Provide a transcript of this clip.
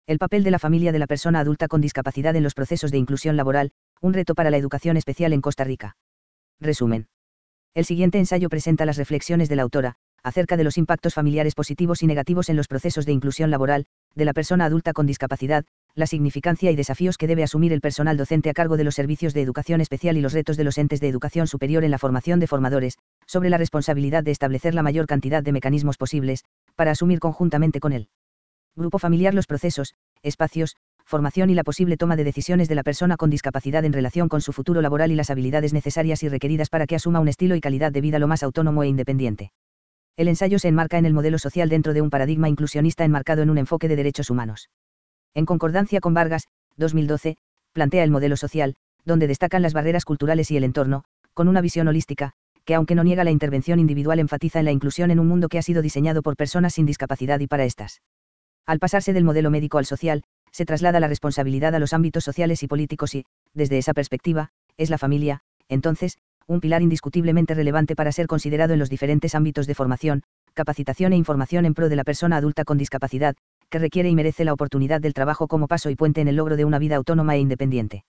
El papel de la familia de la persona adulta con discapacidad en los procesos de inclusión laboral, un reto para la educación especial en Costa Rica. Resumen. El siguiente ensayo presenta las reflexiones de la autora, acerca de los impactos familiares positivos y negativos en los procesos de inclusión laboral, de la persona adulta con discapacidad, la significancia y desafíos que debe asumir el personal docente a cargo de los servicios de educación especial y los retos de los entes de educación superior en la formación de formadores, sobre la responsabilidad de establecer la mayor cantidad de mecanismos posibles, para asumir conjuntamente con él. Grupo familiar los procesos, espacios, formación y la posible toma de decisiones de la persona con discapacidad en relación con su futuro laboral y las habilidades necesarias y requeridas para que asuma un estilo y calidad de vida lo más autónomo e independiente. El ensayo se enmarca en el modelo social dentro de un paradigma inclusionista enmarcado en un enfoque de derechos humanos. En concordancia con Vargas, 2012, plantea el modelo social, donde destacan las barreras culturales y el entorno, con una visión holística, que aunque no niega la intervención individual enfatiza en la inclusión en un mundo que ha sido diseñado por personas sin discapacidad y para estas. Al pasarse del modelo médico al social, se traslada la responsabilidad a los ámbitos sociales y políticos y, desde esa perspectiva, es la familia, entonces, un pilar indiscutiblemente relevante para ser considerado en los diferentes ámbitos de formación, capacitación e información en pro de la persona adulta con discapacidad, que requiere y merece la oportunidad del trabajo como paso y puente en el logro de una vida autónoma e independiente.